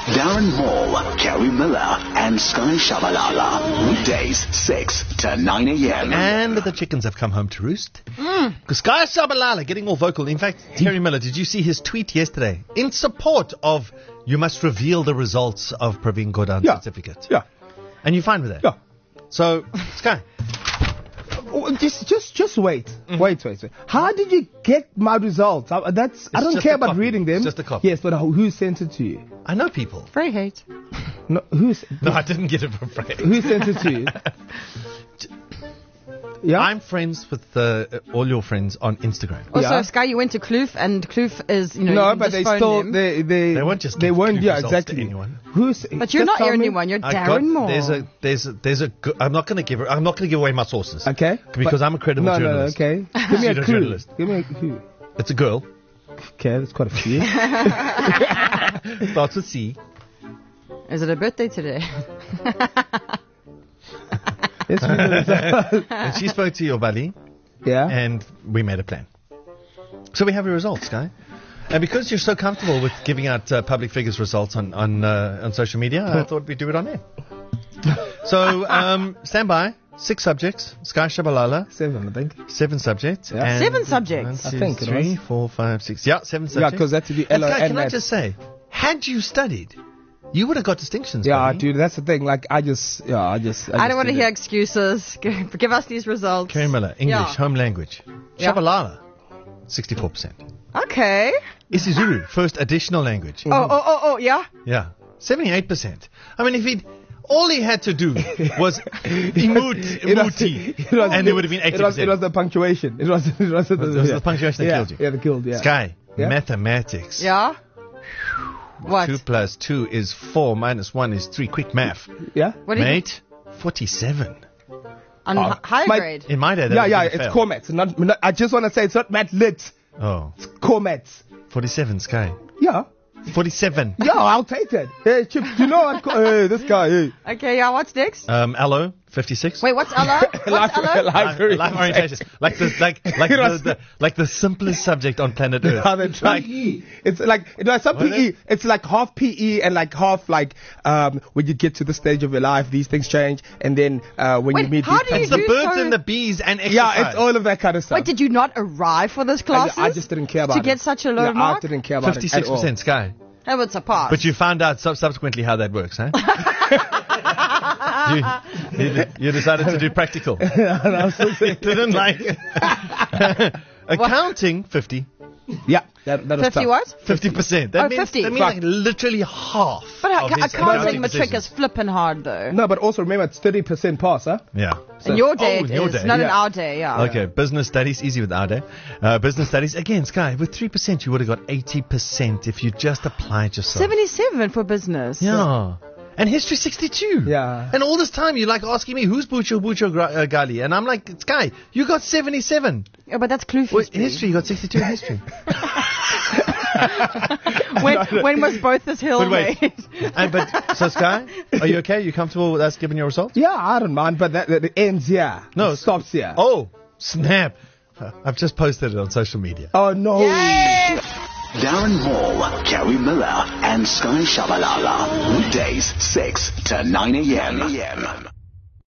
Darren Hall, Kerry Miller, and Sky Shabalala. Weekdays, 6 to 9 a.m. And the chickens have come home to roost. Because Sky Shabalala getting all vocal. In fact, Kerry Miller, did you see his tweet yesterday? In support of you must reveal the results of Praveen Gordhan's certificate. Yeah. And you're fine with that? Yeah. So, Sky. Just wait. Wait. How did you get my results? I don't care about reading them. It's just a copy. Yes, but who sent it to you? I know people. Frey hate. No, I didn't get it from Frey. Who sent it to you? Yeah? I'm friends with all your friends on Instagram. Also, Sky, you went to Kloof, and Kloof is, you No, but they still they won't just give Kloof results exactly. to anyone. But you're not the only one. You're Darren Moore. There's a. I'm not going to give away my sources. Okay. Because I'm a credible journalist. No, okay. Give me a clue. Journalist. Give me a clue. It's a girl. Okay, that's quite a few. Starts with C. Is it a birthday today? And she spoke to your buddy. Yeah. And we made a plan. So we have your results, Guy. And because you're so comfortable with giving out public figures results on social media, I thought we'd do it on air. So stand by. 6 subjects. Sky Shabalala. 7, I think. 7 subjects. Yeah. And 7 subjects. 1, 2, I think 3, 4, 5, 6. Yeah, 7 subjects. Yeah, because that's to be And LO Sky, and can I maths. just say, had you studied, you would have got distinctions. Yeah, buddy. dude, that's the thing. Like, I don't want to hear excuses. Give us these results. Kerry Miller, English, home language. Yeah. Shabalala, 64%. Okay. isiZulu, first additional language. Oh, yeah? Yeah, 78%. I mean, if all he had to do was emote, and it would have been 80%. It was the punctuation. It was the punctuation that killed you. Yeah, that killed, yeah. Sky, Yeah? mathematics. Yeah? What? 2 plus 2 is 4, minus 1 is 3. Quick math. Yeah? What did you... Mate, 47. On high grade? In my day, that Yeah, would it's fail. core maths. Not, I just want to say it's not math lit. Oh, It's core maths. 47, Sky. Yeah. 47. Yeah, I'll take that. Hey, Chip, you know what? Hey, this guy, hey. Okay, yeah, what's next? Allo, 56. Wait, what's Ella? What's Ella? Life orientation. Like the simplest subject on planet Earth. Yeah, that's right. It's like some PE. It's like half PE and like half when you get to the stage of your life, these things change, and then when you meet how these do you It's the do birds so- and the bees and exercise. yeah, it's all of that kind of stuff. Wait, did you not arrive for this class? I just didn't care about it. To get such a low mark? I didn't care about it at all. 56%, Sky. Oh, it's a pass. But you found out subsequently how that works, huh? you decided to do practical. Didn't like accounting. 50. Yeah, that was 50 tough. what? 50%. That means 50. That means like literally half. But of his accounting matric positions. is flipping hard, though. No, but also remember it's 30% pass, huh? Yeah. In your day, in it your is. day. Not in Yeah. our day, yeah. Okay, business studies, easy with our day. Business studies, again, Sky, with 3%, you would have got 80% if you just applied yourself. 77 for business. Yeah. And history 62. Yeah. And all this time you're like asking me, who's Bucho Gali? And I'm like, Sky, you got 77. Yeah, but that's Kloof Well, history. history, you got 62 in history. when was both this hill But wait. made? So Sky, are you okay? You comfortable with us giving your results? Yeah, I don't mind, but that ends here. No. It stops here. Oh, snap. I've just posted it on social media. Oh no. Yay! Darren Hall, Kerry Miller, and Sky Shabalala. Weekdays, 6 to 9 a.m.